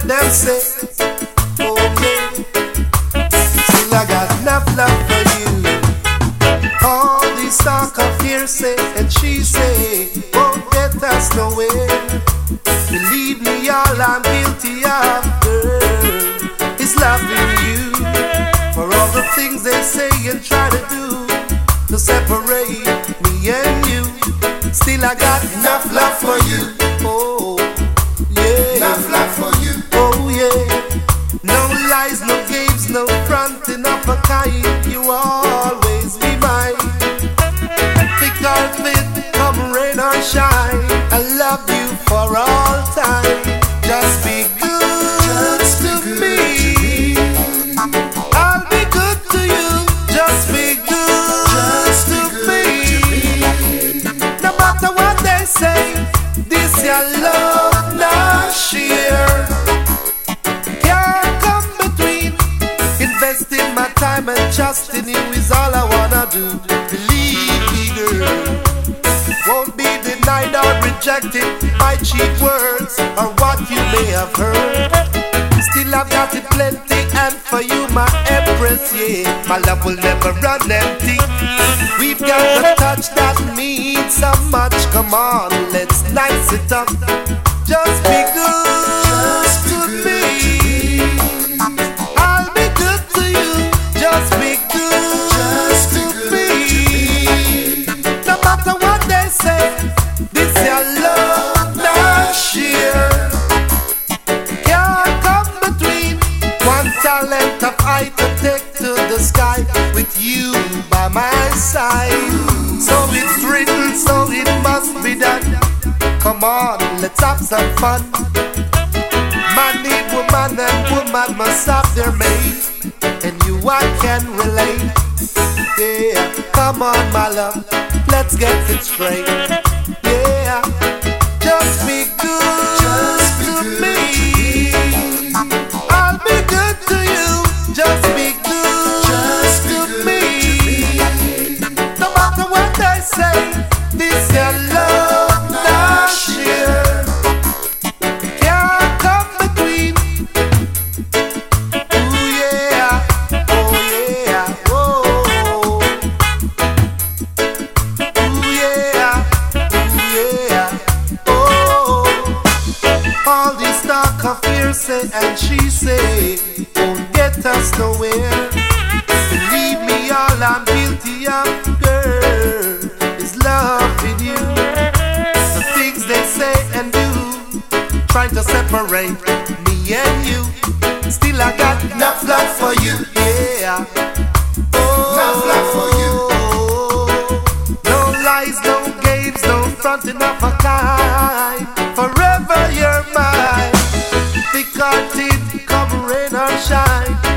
them say. Oh yeah, still I got enough love for you. All these talk of hearsay and she say won't get us nowhere. Believe me, all I'm guilty of, girl, is loving you. For all the things they say and try to do to separate me and you, still I got enough love for you. Oh yeah, enough love for you. Oh yeah, no lies, no games, no fronting of a kind. You always be mine. Thick or thin, come rain or shine, I love you for all time. Just be good to me. I'll be good to you. Just be good to me. No matter what they say, this your love not share. Can't come between. Investing my time and trust in you is all I wanna do. Believe me, girl, won't be denied or rejected by cheap words or what you may have heard. Still I've got it plenty, and for you my empress, yeah, my love will never run empty. We've got the touch that means so much. Come on, let's nice it up. Just be good to me. I'll be good to you. Just be good to me. No matter what they say, this your love not share. Can't come between. One talent of I to take to the sky with you by my side. So it's written, so it must be done. Come on, let's have some fun. Man need woman and woman must have their mate. And you I can relate. Yeah, come on my love, let's get it straight. Yeah, just be good to me. I'll be good to you. Just be good to me. No matter what they say, this your love not share. Can't come between. Ooh yeah, oh yeah, oh. Ooh yeah, oh. All this talk of hearsay and she say won't get us nowhere. Believe me, all I'm guilty of, girl, is loving you. The things they say and do, trying to separate me and you. Still I got enough love for you, yeah. Oh, enough love for you. No lies, no games, no fronting of a kind. Forever you're mine. Thick or thin, come rain or shine,